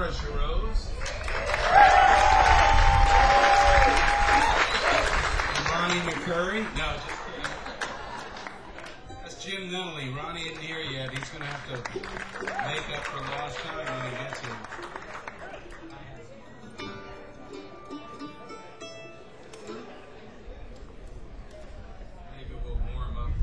Laura Charose. Ronnie McCurry. No, just kidding. That's Jim Nunnally. Ronnie isn't here yet. He's going to have to make up for lost time when he gets here. Maybe we'll warm up.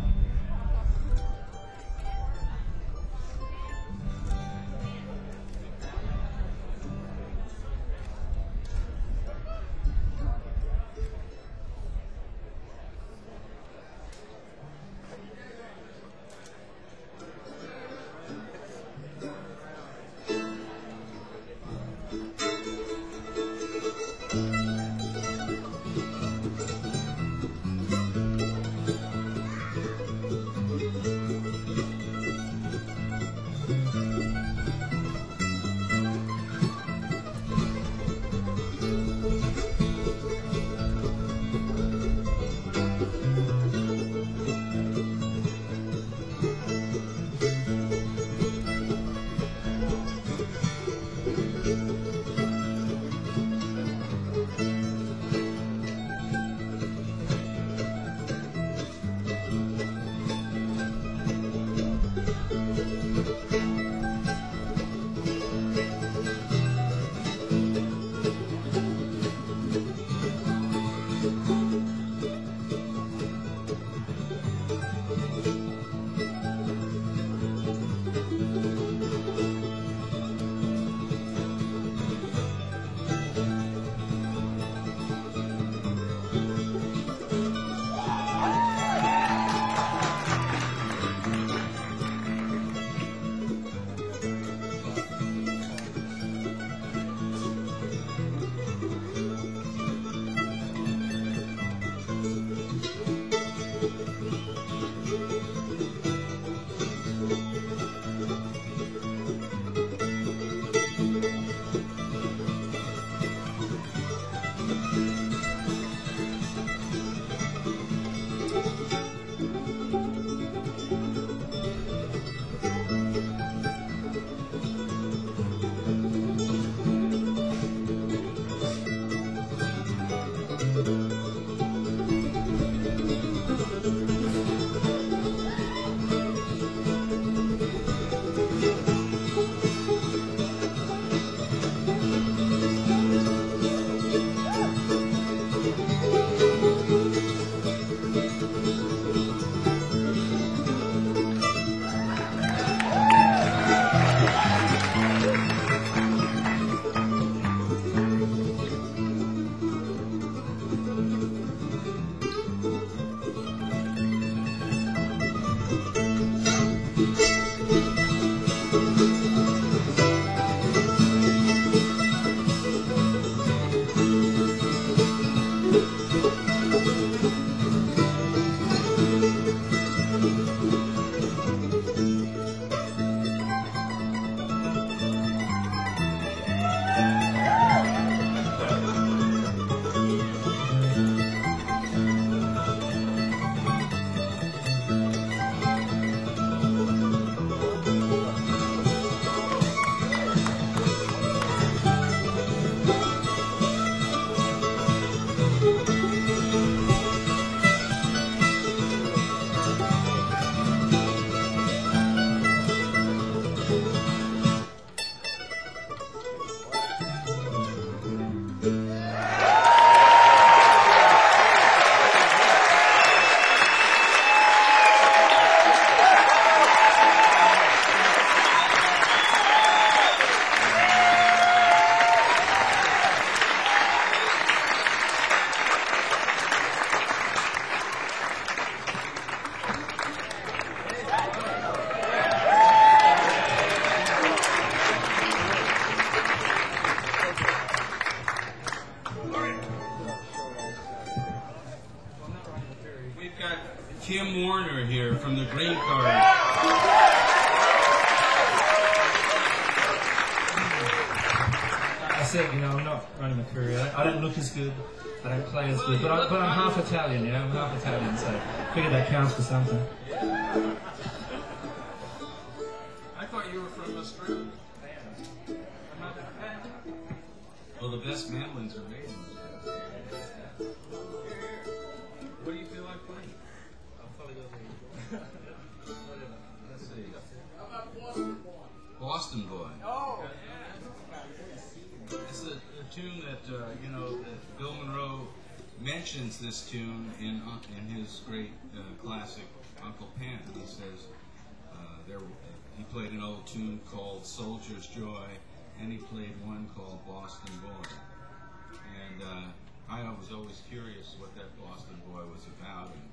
Kim Warner here from the Green Card. I said, I'm not running my career. I don't look as good. I don't play as good. But I'm half Italian, I'm half Italian, so I figured that counts for something. I thought you were from Australia. the best mandolins are made in Japan. What do you feel like playing? I'll probably go Let's see. Boston Boy. Oh. It's a tune that that Bill Monroe mentions this tune in his great classic Uncle Pen. He says he played an old tune called Soldier's Joy, and he played one called Boston Boy. And I was always curious what that Boston Boy was about. And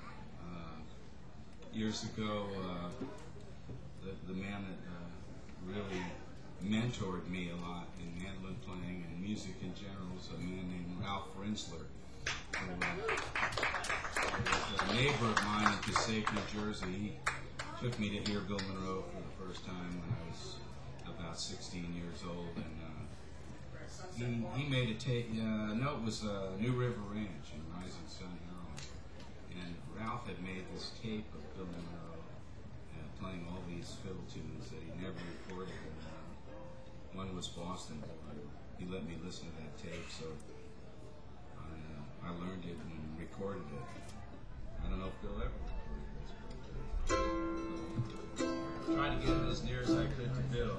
years ago, the man that really mentored me a lot in mandolin playing and music in general was a man named Ralph Rinsler, who was a neighbor of mine in Passaic, New Jersey. He took me to hear Bill Monroe for the first time when I was about 16 years old, and he made a tape. No, it was New River Ranch in Rising Sun, Maryland, and Ralph had made this tape of Bill Monroe playing all these fiddle tunes that he never recorded. And, one was Boston Boy. He let me listen to that tape, so I learned it and recorded it. I don't know if Bill ever recorded this, but tried to get it as near as I could to Bill.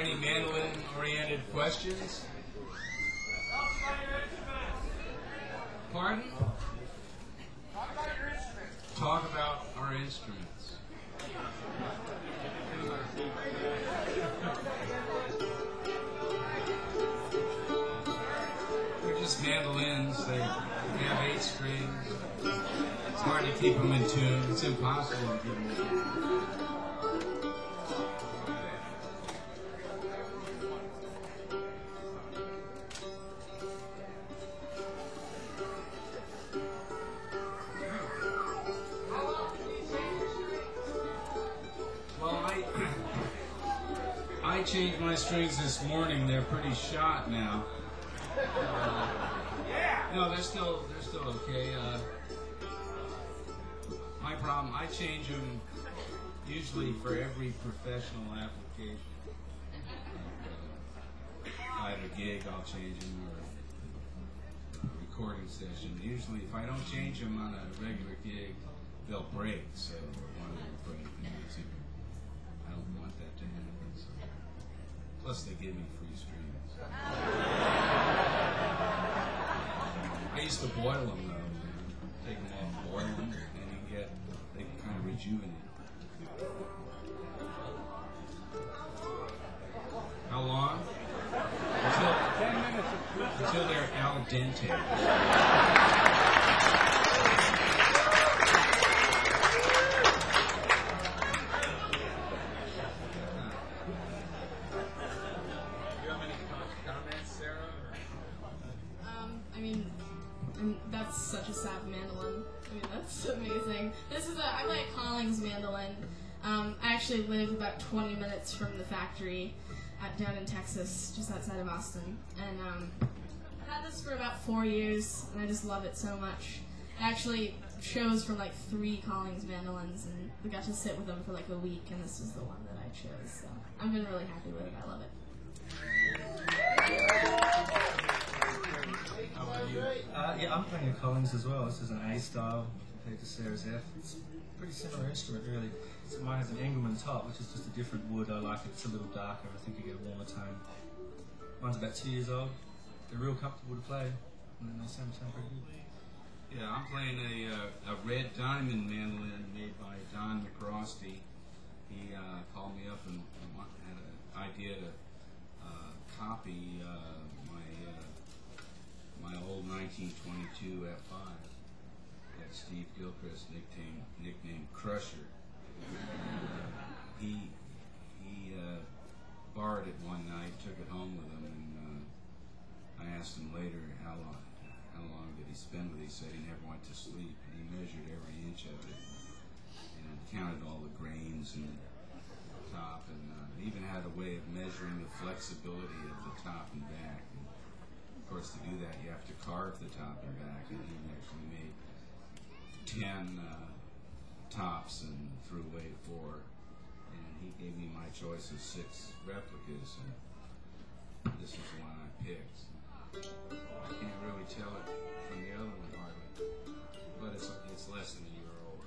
any mandolin-oriented questions? Pardon? Talk about our instruments. They're just mandolins. They have 8 strings. It's hard to keep them in tune. It's impossible to keep them in tune. I changed my strings this morning. They're pretty shot now. No, they're still okay. My problem, I change them usually for every professional application. If I have a gig, I'll change them, or a recording session. Usually, if I don't change them on a regular gig, they'll break. So one of them will break. I don't want that to happen. So. Plus, they give me free strings. I used to boil them though. Take them off, boil them, and they can kind of rejuvenate. How long? Until 10 minutes. Until they're al dente. That's such a sad mandolin. I mean, that's amazing. I play a Collings mandolin. I actually live about 20 minutes from the factory down in Texas, just outside of Austin. And I've had this for about 4 years, and I just love it so much. I actually chose from like 3 Collings mandolins, and we got to sit with them for like a week, and this is the one that I chose. So I've been really happy with it. I love it. Yeah, I'm playing a Collings as well. This is an A style compared to Sarah's F. It's a pretty similar instrument, really. So mine has an Engelmann top, which is just a different wood. I like it. It's a little darker. I think you get a warmer tone. Mine's about 2 years old. They're real comfortable to play, and they sound pretty good. Yeah, I'm playing a red diamond mandolin made by Don McRosty. He called me up and had an idea to copy my old 1922 F5 that Steve Gilchrist nicknamed Crusher. He borrowed it one night, took it home with him, and I asked him later how long did he spend with it. He said he never went to sleep, and he measured every inch of it and counted all the grains and the top, and even had a way of measuring the flexibility of the top and back. And of course, to do that, you have to carve the top and back, and he actually made 10 tops and threw away 4. And he gave me my choice of 6 replicas, and this is the one I picked. I can't really tell it from the other one hardly, but it's less than a year old.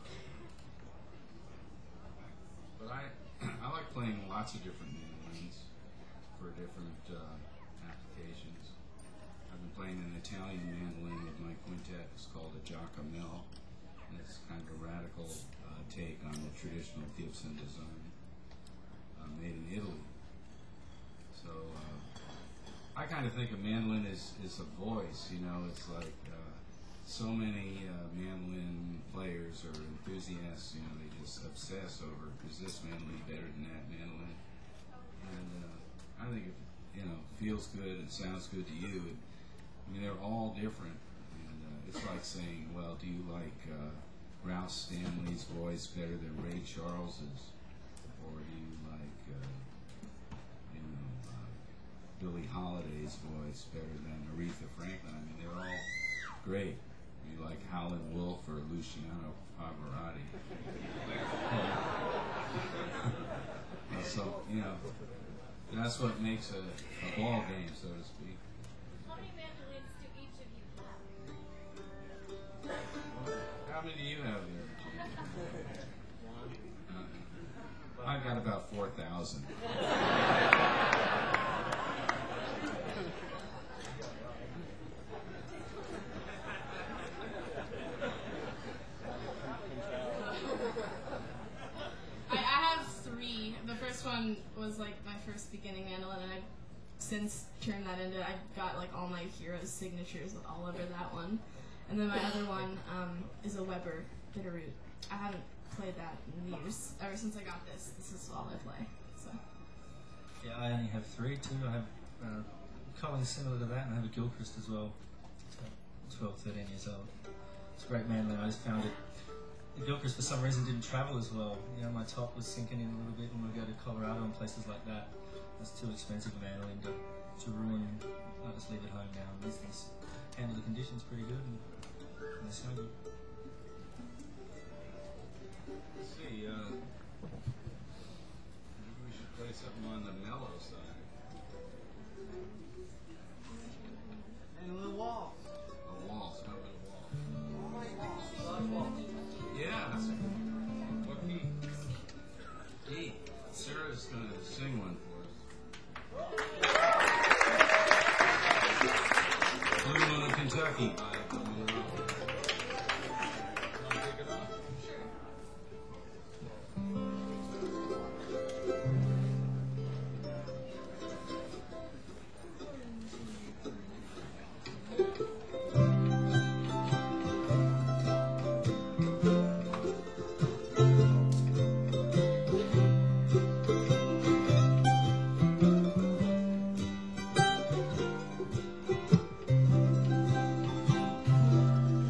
But I like playing lots of different mandolins for different applications. I've been playing an Italian mandolin with my quintet. It's called a Giacomel, and it's kind of a radical take on the traditional Gibson design, made in Italy. So I kind of think a mandolin is a voice. You know, it's like so many mandolin players or enthusiasts. You know, they just obsess over, is this mandolin better than that mandolin? And I think it feels good and sounds good to you. I mean, they're all different, and it's like saying, well, do you like Ralph Stanley's voice better than Ray Charles's, or do you like Billie Holiday's voice better than Aretha Franklin? I mean, they're all great. You like Howlin' Wolf or Luciano Pavarotti? So that's what makes a ball game, so to speak. How many mandolins do each of you have? How many do you have there? I've got about 4,000. since turned that into, I've got like all my heroes' signatures all over that one. And then my other one is a Weber Bitterroot. I haven't played that in years. Ever since I got this, this is all I play. So. Yeah, I only have 3 too. I have Collings similar to that, and I have a Gilchrist as well. So 12, 13 years old. It's a great mandolin. I just found it. The Gilchrist for some reason didn't travel as well. You know, my top was sinking in a little bit when we go to Colorado and places like that. It's too expensive a mandolin to ruin. I just leave it home now. And these things handle the conditions pretty good, and they sound good. Let's see, maybe we should play something on the mellow side. And a little wall. A waltz, how about a waltz? Yeah. What key? E. Sarah's going to sing one for us. Blue Moon of Kentucky by Bill Monroe. Want to kick it off? Thank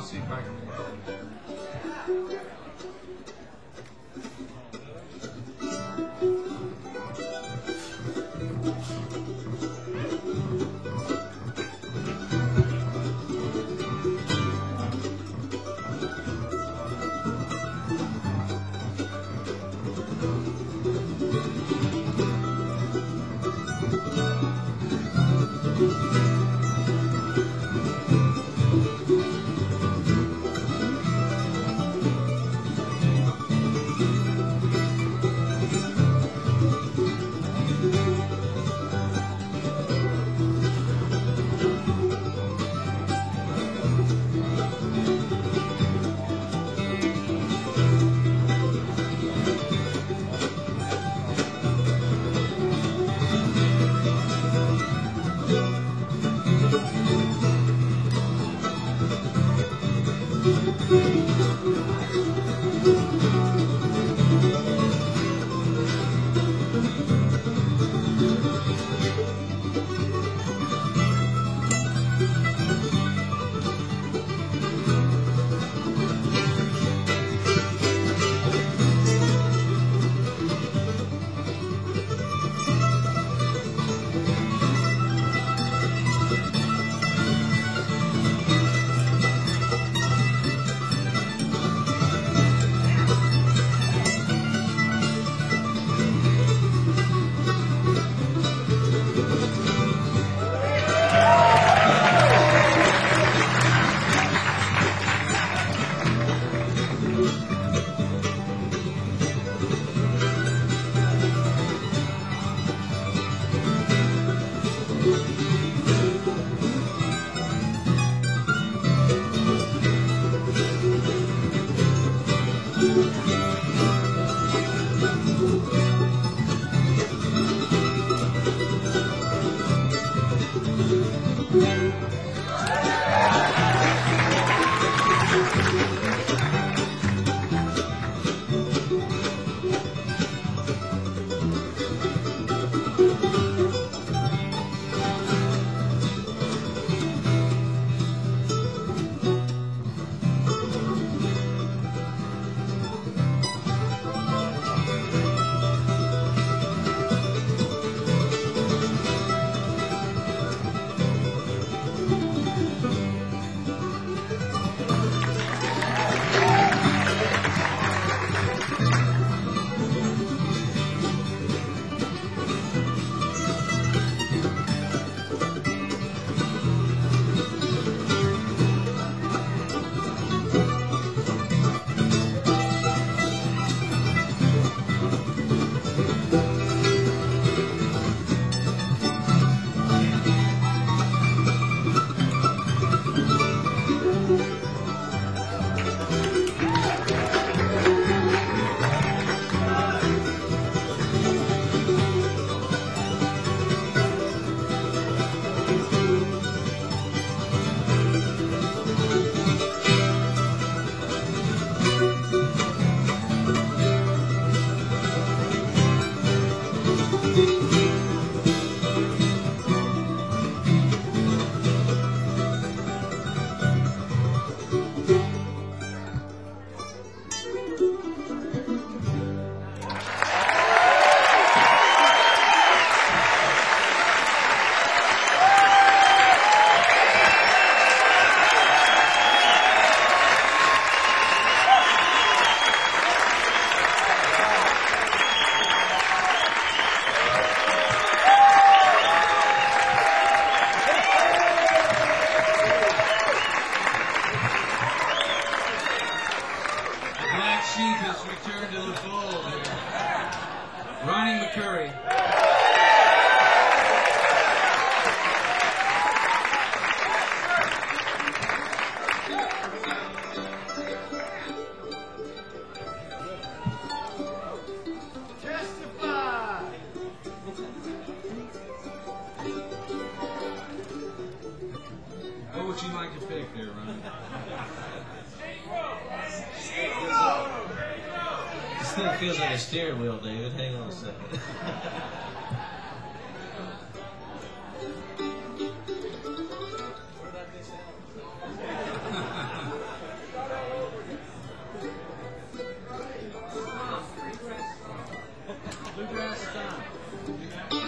see if I can. Sheep has returned to the fold here. Ronnie McCurry. Testify! What would you like to pick there, Ronnie? It still feels like a steering wheel, David. Hang on a second. Bluegrass time.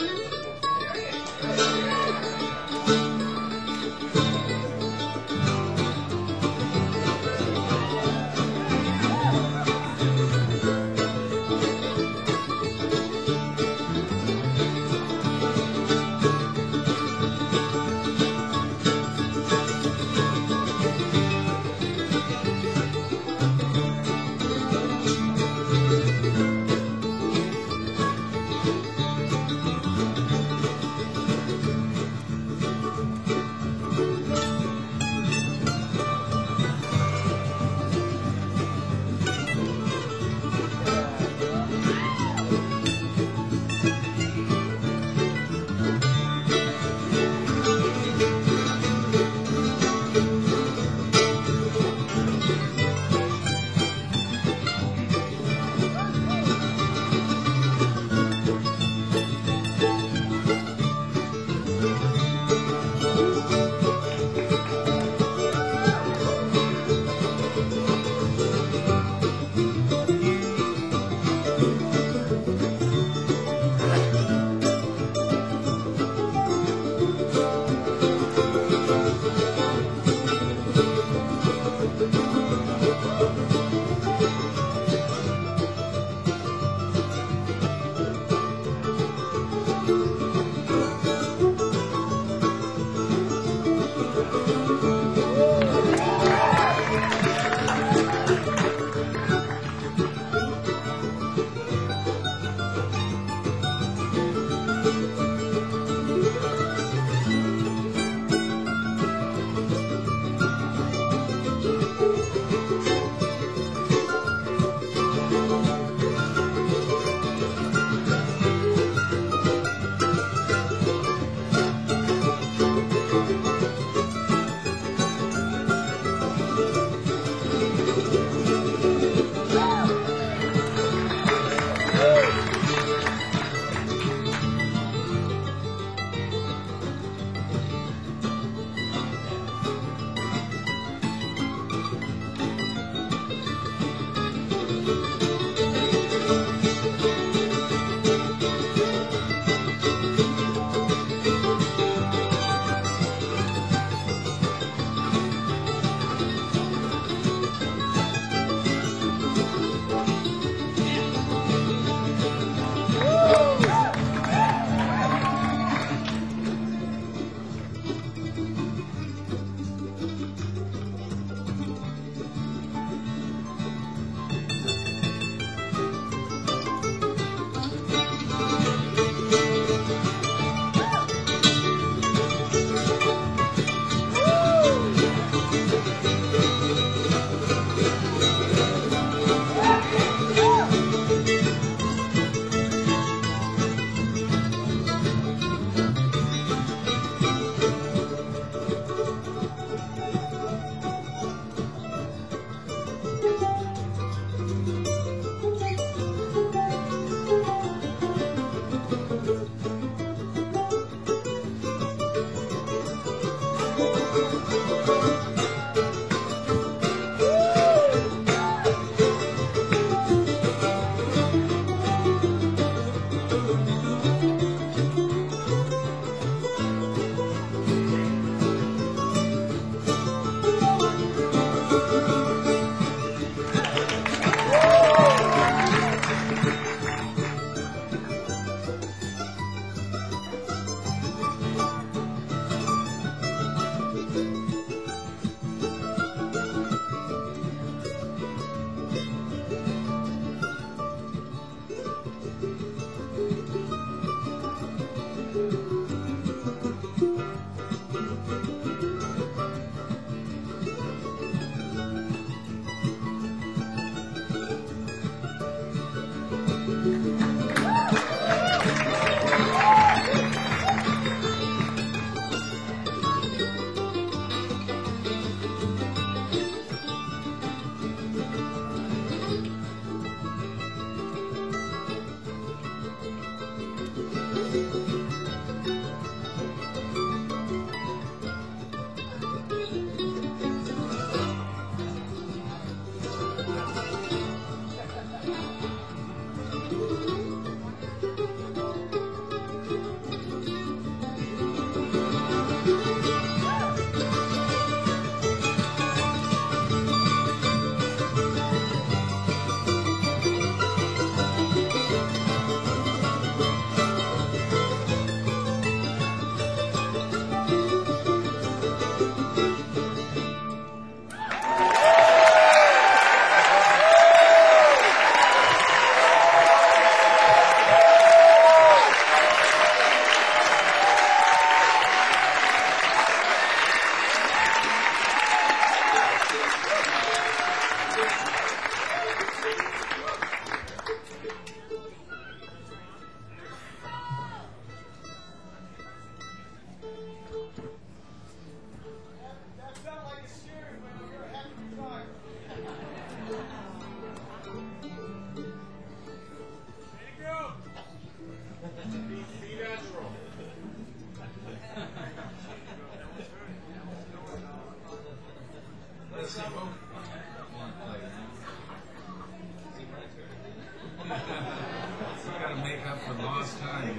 make up for lost time.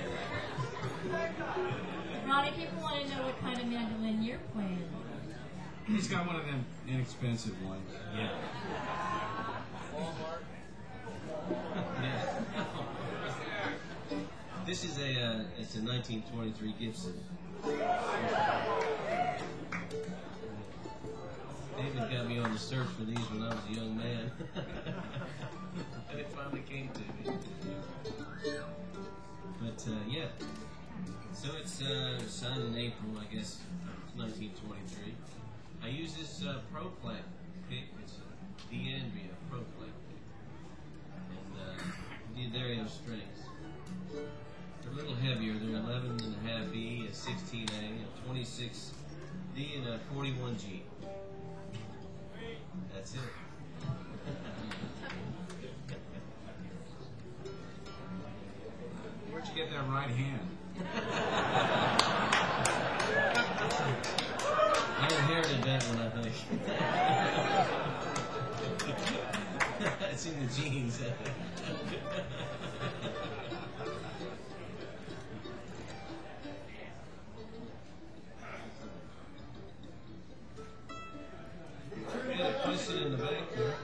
Ronnie, people want to know what kind of mandolin you're playing. He's got one of them inexpensive ones. Yeah. This is it's a 1923 Gibson. David got me on the search for these when I was a young man. And it finally came to me. But yeah, so it's signed in April, I guess, 1923. I use this Pro Plant pick. It's a D'Andrea Pro Plant. And D'Addario strings. They're a little heavier. They're 11.5 E, a 16A, a 26D, and a 41G. That's it. Where'd you get that right hand? I inherited that one, I think. It's in the genes. Place it in the back here.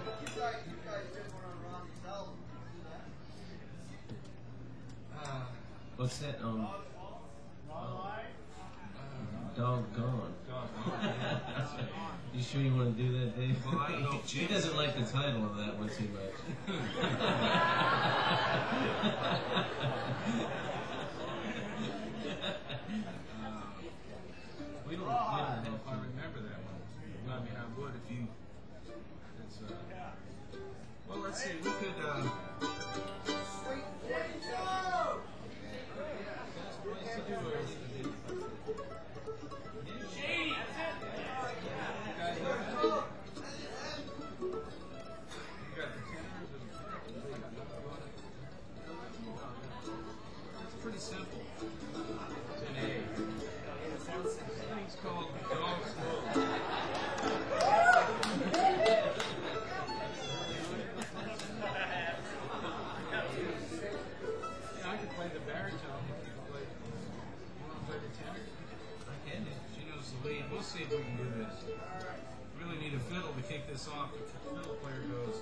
What's that? Doggone. You sure you want to do that, Dave? Well, I don't know if He doesn't like the title of that one too much. We don't have If I remember that one. I mean, I would if you. It's, well, let's see. We could. It's pretty simple. It's an A. It's called Dog School. I could play the baritone if you play. You want to play the tenor? I can do. She knows the lead. We'll see if we can do this. Really need a fiddle to kick this off. The fiddle player goes.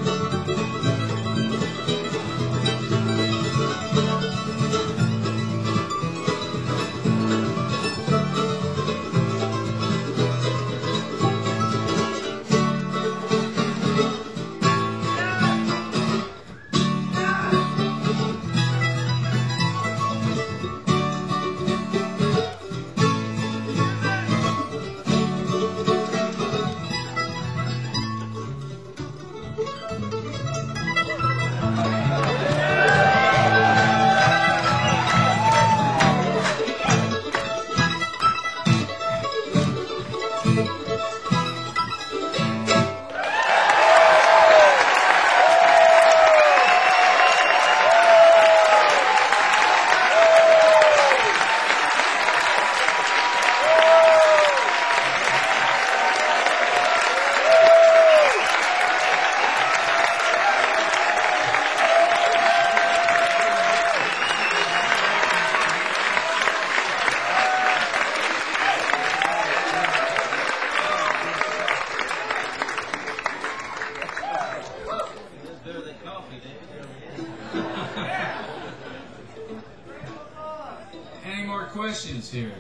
Any more questions here?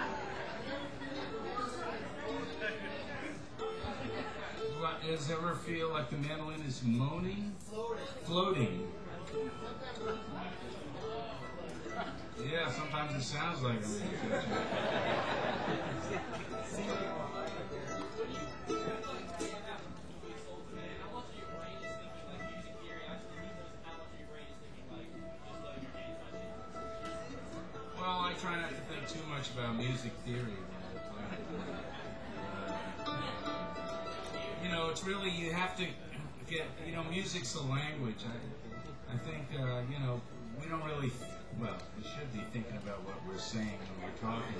Does it ever feel like the mandolin is moaning? Floating. Yeah, sometimes it sounds like it. Well, I try not to think too much about music theory when I play. You know, it's really, you have to get, you know, music's a language. I think, you know, we don't really, well, we should be thinking about what we're saying when we're talking.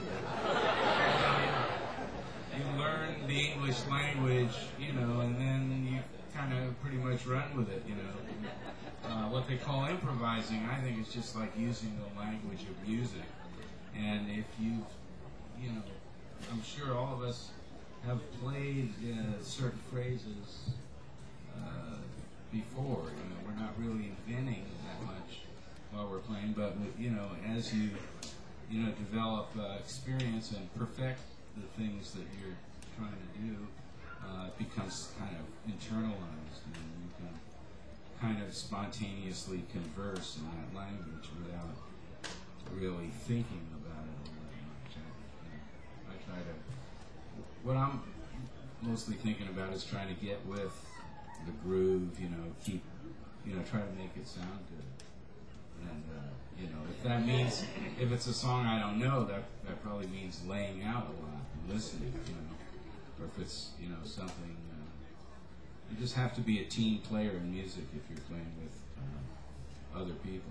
You learn the English language, you know, and then you kind of pretty much run with it, you know. What they call improvising, I think, is just like using the language of music. And if you know, I'm sure all of us have played certain phrases before. You know, we're not really inventing that much while we're playing, but you know, as you know, develop experience and perfect the things that you're trying to do, it becomes kind of internalized, and you can kind of spontaneously converse in that language without really thinking about it all that much. I try to. What I'm mostly thinking about is trying to get with the groove, you know, keep, you know, try to make it sound good. And, you know, if that means, if it's a song I don't know, that probably means laying out a lot and listening, you know. Or if it's, you know, something, you just have to be a team player in music if you're playing with other people.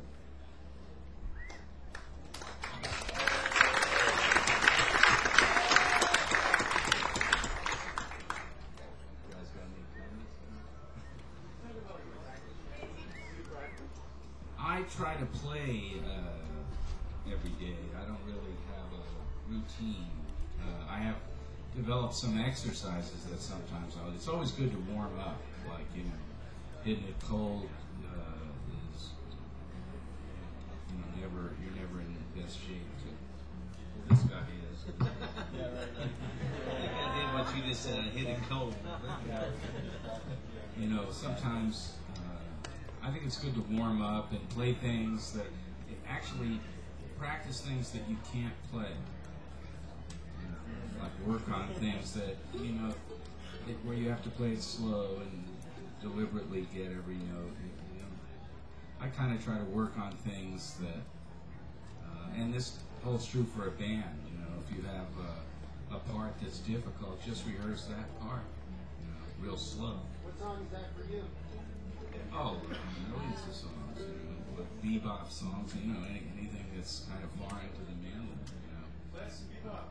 I try to play every day. I don't really have a routine. I have developed some exercises that sometimes it's always good to warm up, like, you know, hitting it cold is, you know, you're never in the best shape to, this guy is. Yeah, right. I did what you just said, I hit it cold. You know, sometimes I think it's good to warm up and play things that actually practice things that you can't play. You know, like work on things that, you know, where you have to play it slow and deliberately get every note. You know, I kind of try to work on things that, and this holds true for a band. You know, if you have a part that's difficult, just rehearse that part. You know, real slow. What song is that for you? Oh, millions of songs, you know, like bebop songs, you know, anything that's kind of far into the mandolin, you know. Let's bebop.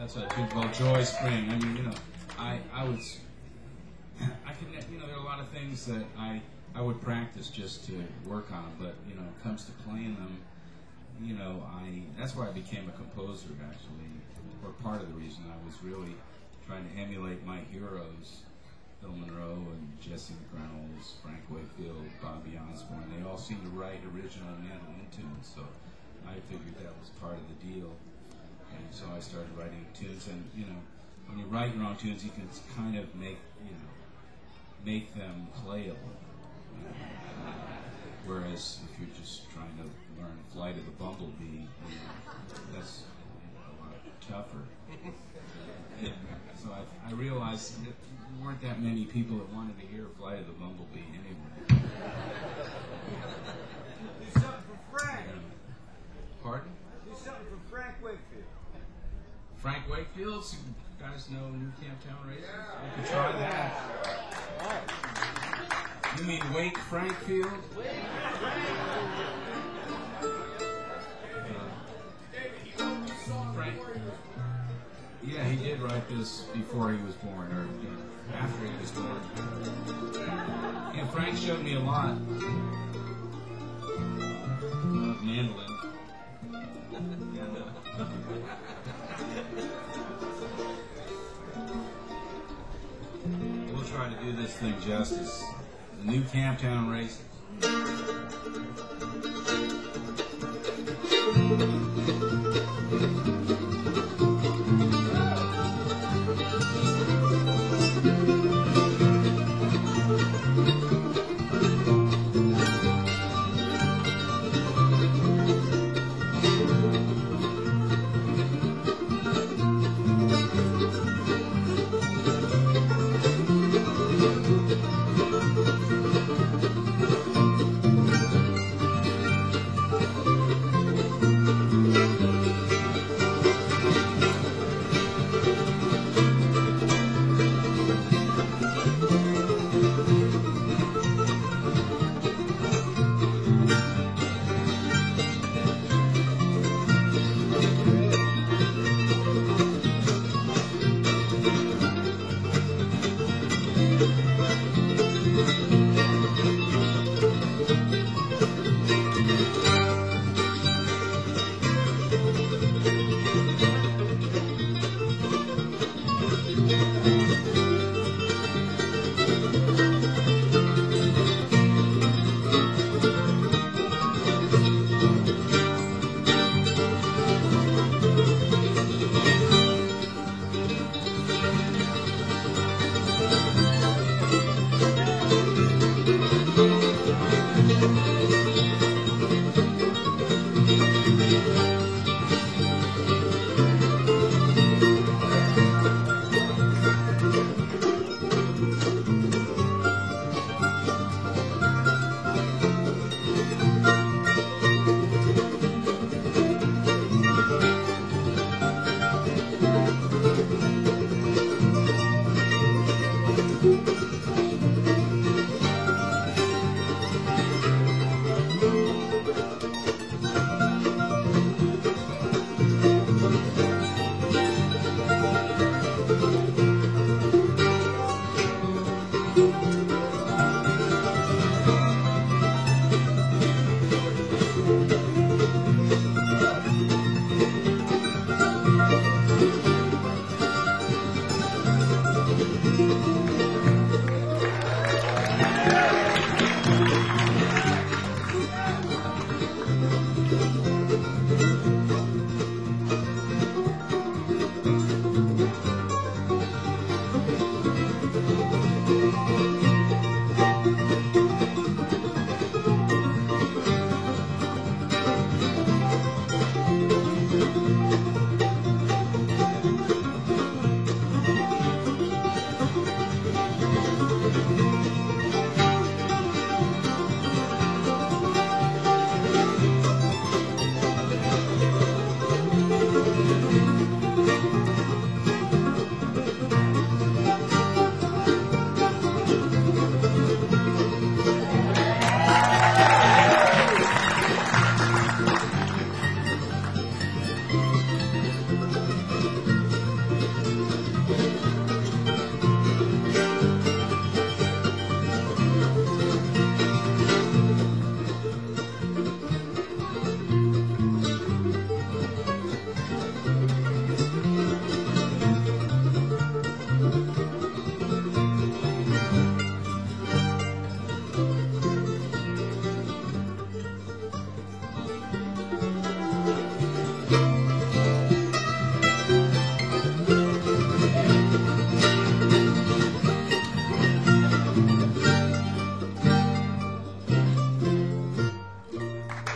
That's a tune called Joy Spring. I mean, I was, I could, there are a lot of things that I would practice just to work on, but when it comes to playing them, that's why I became a composer actually, or part of the reason. I was really trying to emulate my heroes, Bill Monroe and Jesse McReynolds, Frank Wakefield, Bobby Osborne. They all seemed to write original mandolin tunes, so I figured that was part of the deal. And so I started writing tunes, and when you write your own tunes, you can kind of make them playable. Whereas if you're just trying to learn Flight of the Bumblebee, that's a lot tougher. So I realized that there weren't that many people that wanted to hear Flight of the Bumblebee anyway. Do something for Frank. Pardon? Do something for Frank Wakefield. Frank Wakefield? So you guys know New Camptown Racers? We could try that. You mean Wake Frankfield? Frank. Yeah, he did write this before he was born, or after he was born. And Frank showed me a lot of mandolin. We'll try to do this thing justice. The New Camptown Racers.